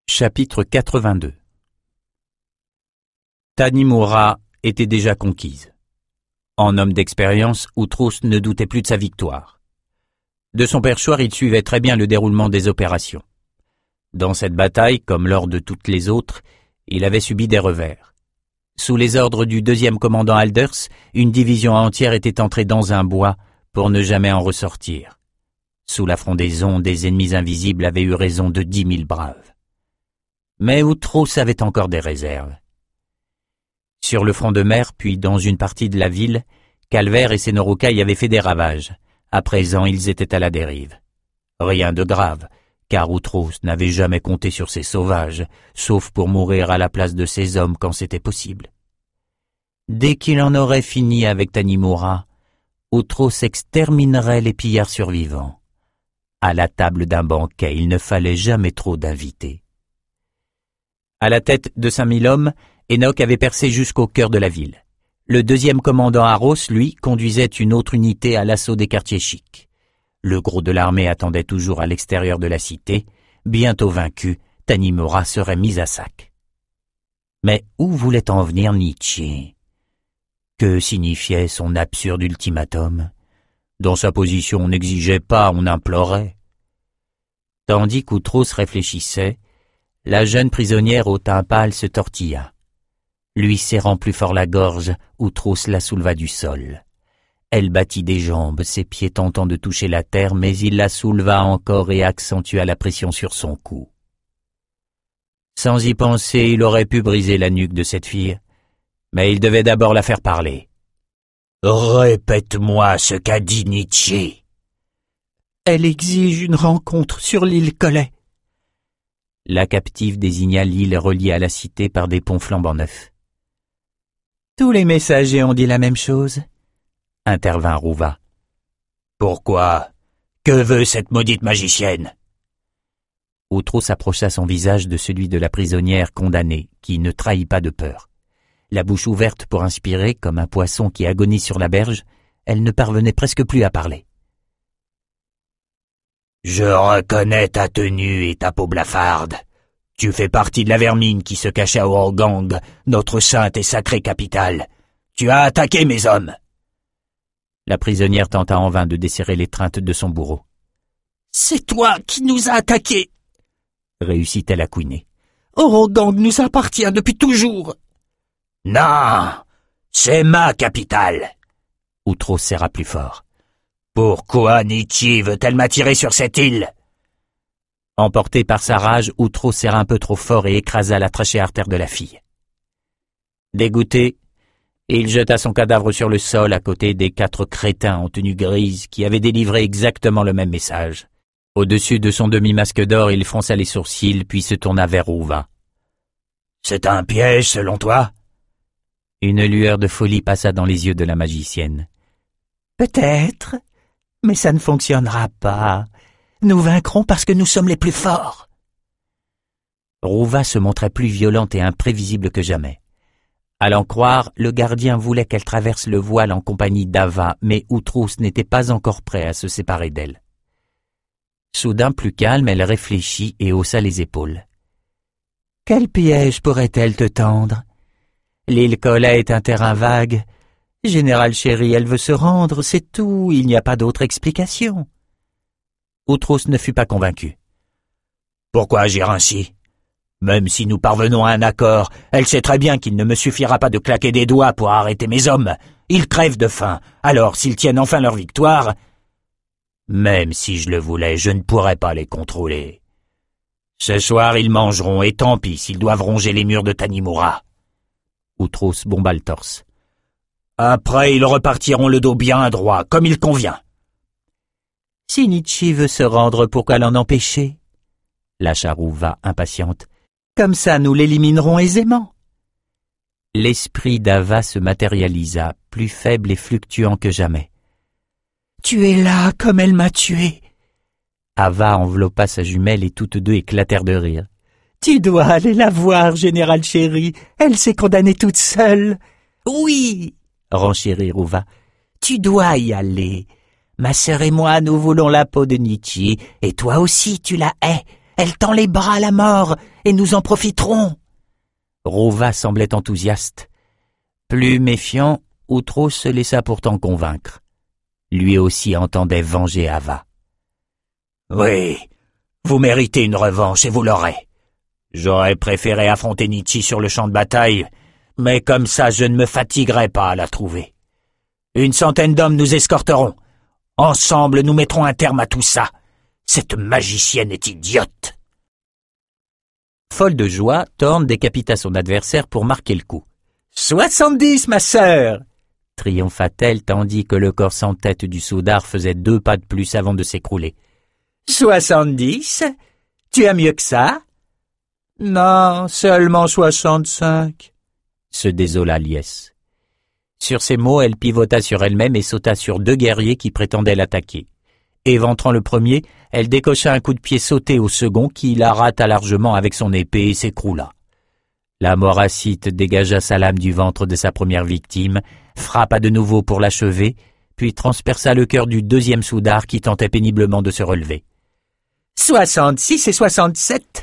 Chapitre 82. Tanimura était déjà conquise. En homme d'expérience, Outros ne doutait plus de sa victoire. De son perchoir, il suivait très bien le déroulement des opérations. Dans cette bataille, comme lors de toutes les autres, il avait subi des revers. Sous les ordres du deuxième commandant Alders, une division entière était entrée dans un bois pour ne jamais en ressortir. Sous la frondaison, des ennemis invisibles avaient eu raison de 10 000 braves. Mais Outros avait encore des réserves. Sur le front de mer, puis dans une partie de la ville, Calvaire et ses Norokai avaient fait des ravages. À présent, ils étaient à la dérive. Rien de grave, car Outros n'avait jamais compté sur ces sauvages, sauf pour mourir à la place de ses hommes quand c'était possible. Dès qu'il en aurait fini avec Tanimura, Outros exterminerait les pillards survivants. À la table d'un banquet, il ne fallait jamais trop d'invités. À la tête de 5 000 hommes, Enoch avait percé jusqu'au cœur de la ville. Le deuxième commandant Aros, lui, conduisait une autre unité à l'assaut des quartiers chics. Le gros de l'armée attendait toujours à l'extérieur de la cité. Bientôt vaincu, Tanimura serait mis à sac. Mais où voulait en venir Nietzsche? Que signifiait son absurde ultimatum? Dans sa position, on n'exigeait pas, on implorait. Tandis qu'Outros réfléchissait, la jeune prisonnière au teint pâle se tortilla. Lui serrant plus fort la gorge, Outros la souleva du sol. Elle battit des jambes, ses pieds tentant de toucher la terre, mais il la souleva encore et accentua la pression sur son cou. Sans y penser, il aurait pu briser la nuque de cette fille, mais il devait d'abord la faire parler. « Répète-moi ce qu'a dit Nietzsche. »« Elle exige une rencontre sur l'île Collet. » La captive désigna l'île reliée à la cité par des ponts flambant neufs. « Tous les messagers ont dit la même chose, » intervint Rouva. « Pourquoi? Que veut cette maudite magicienne ?» Outros s'approcha son visage de celui de la prisonnière condamnée, qui ne trahit pas de peur. La bouche ouverte pour inspirer, comme un poisson qui agonise sur la berge, elle ne parvenait presque plus à parler. « Je reconnais ta tenue et ta peau blafarde. Tu fais partie de la vermine qui se cachait à Ourogang, notre sainte et sacrée capitale. Tu as attaqué mes hommes. » La prisonnière tenta en vain de desserrer l'étreinte de son bourreau. « C'est toi qui nous as attaqués !» réussit-elle à couiner. « Ourogang nous appartient depuis toujours. »« Non, c'est ma capitale !» Outros serra plus fort. « Pourquoi Nietzsche veut-elle m'attirer sur cette île ?» Emporté par sa rage, Outros serra un peu trop fort et écrasa la trachée artère de la fille. Dégoûté, il jeta son cadavre sur le sol à côté des 4 crétins en tenue grise qui avaient délivré exactement le même message. Au-dessus de son demi-masque d'or, il fronça les sourcils puis se tourna vers Rouva. « C'est un piège selon toi ?» Une lueur de folie passa dans les yeux de la magicienne. « Peut-être, mais ça ne fonctionnera pas. Nous vaincrons parce que nous sommes les plus forts. » Rouva se montrait plus violente et imprévisible que jamais. À l'en croire, le gardien voulait qu'elle traverse le voile en compagnie d'Ava, mais Outros n'était pas encore prêt à se séparer d'elle. Soudain plus calme, elle réfléchit et haussa les épaules. « Quel piège pourrait-elle te tendre? L'île Collet est un terrain vague. Général chéri, elle veut se rendre, c'est tout, il n'y a pas d'autre explication. » Outros ne fut pas convaincu. « Pourquoi agir ainsi? Même si nous parvenons à un accord, elle sait très bien qu'il ne me suffira pas de claquer des doigts pour arrêter mes hommes. Ils crèvent de faim, alors s'ils tiennent enfin leur victoire... Même si je le voulais, je ne pourrais pas les contrôler. Ce soir, ils mangeront, et tant pis s'ils doivent ronger les murs de Tanimura. » Outros bomba le torse. « Après, ils repartiront le dos bien droit, comme il convient. » « Si Nietzsche veut se rendre, pourquoi l'en empêcher ?» lâcha Rouva impatiente. « Comme ça, nous l'éliminerons aisément. » L'esprit d'Ava se matérialisa, plus faible et fluctuant que jamais. « Tu es là comme elle m'a tué. » Ava enveloppa sa jumelle et toutes deux éclatèrent de rire. « Tu dois aller la voir, général chéri. Elle s'est condamnée toute seule. »« Oui, » renchérit Rouva. « Tu dois y aller. Ma sœur et moi, nous voulons la peau de Nietzsche, et toi aussi tu la hais. Elle tend les bras à la mort, et nous en profiterons. Rova semblait enthousiaste. Plus méfiant, Outro se laissa pourtant convaincre. Lui aussi entendait venger Ava. « Oui, vous méritez une revanche et vous l'aurez. J'aurais préféré affronter Nietzsche sur le champ de bataille, mais comme ça je ne me fatiguerai pas à la trouver. 100 d'hommes nous escorteront. Ensemble nous mettrons un terme à tout ça. Cette magicienne est idiote. » Folle de joie, Thorn décapita son adversaire pour marquer le coup. « 70, ma sœur !» triompha-t-elle tandis que le corps sans tête du soudard faisait 2 pas de plus avant de s'écrouler. « 70 ? Tu as mieux que ça ?»« Non, seulement 65. » se désola Liès. Sur ces mots, elle pivota sur elle-même et sauta sur 2 guerriers qui prétendaient l'attaquer. Éventrant le premier, elle décocha un coup de pied sauté au second qui la rata largement avec son épée et s'écroula. La Moracite dégagea sa lame du ventre de sa première victime, frappa de nouveau pour l'achever, puis transperça le cœur du 2e soudard qui tentait péniblement de se relever. « 66 et 67 ?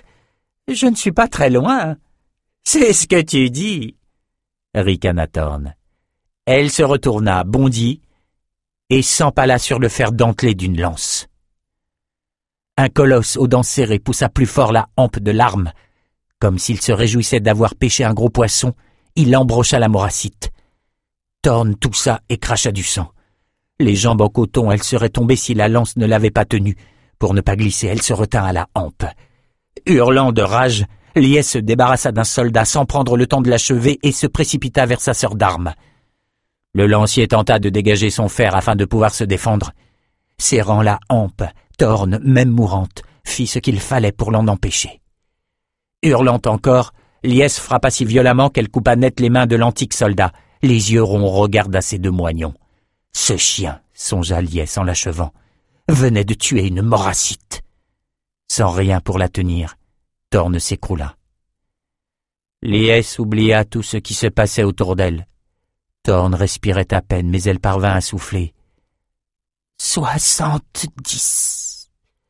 Je ne suis pas très loin. C'est ce que tu dis, » ricana Thorn. Elle se retourna, bondit, et s'empala sur le fer dentelé d'une lance. Un colosse aux dents serrées poussa plus fort la hampe de l'arme. Comme s'il se réjouissait d'avoir pêché un gros poisson, il embrocha la Moracite. Thorn toussa et cracha du sang. Les jambes en coton, elle serait tombée si la lance ne l'avait pas tenue. Pour ne pas glisser, elle se retint à la hampe. Hurlant de rage, Liès se débarrassa d'un soldat sans prendre le temps de l'achever et se précipita vers sa sœur d'armes. Le lancier tenta de dégager son fer afin de pouvoir se défendre. Serrant la hampe, Thorn, même mourante, fit ce qu'il fallait pour l'en empêcher. Hurlant encore, Liès frappa si violemment qu'elle coupa net les mains de l'antique soldat. Les yeux ronds regarda ses 2 moignons. Ce chien, songea Liès en l'achevant, venait de tuer une Moracite. Sans rien pour la tenir, Thorn s'écroula. Liès oublia tout ce qui se passait autour d'elle. Thorn respirait à peine, mais elle parvint à souffler. 70.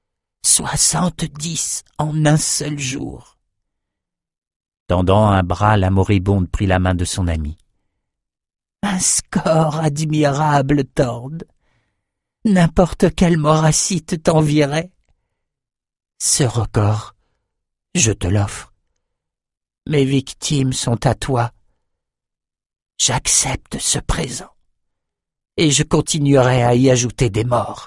70 en un seul jour. Tendant un bras, la moribonde prit la main de son ami. Un score admirable, Thorn. N'importe quelle Moracite t'envierait. Ce record, je te l'offre. Mes victimes sont à toi. J'accepte ce présent, et je continuerai à y ajouter des morts.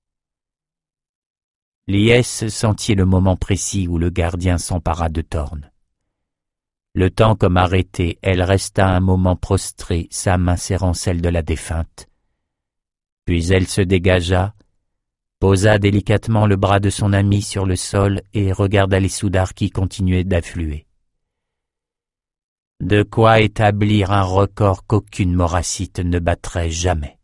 Liès sentit le moment précis où le gardien s'empara de Thorn. Le temps comme arrêté, elle resta un moment prostrée, sa main serrant celle de la défunte. Puis elle se dégagea, posa délicatement le bras de son ami sur le sol et regarda les soudards qui continuaient d'affluer. De quoi établir un record qu'aucune Moracite ne battrait jamais.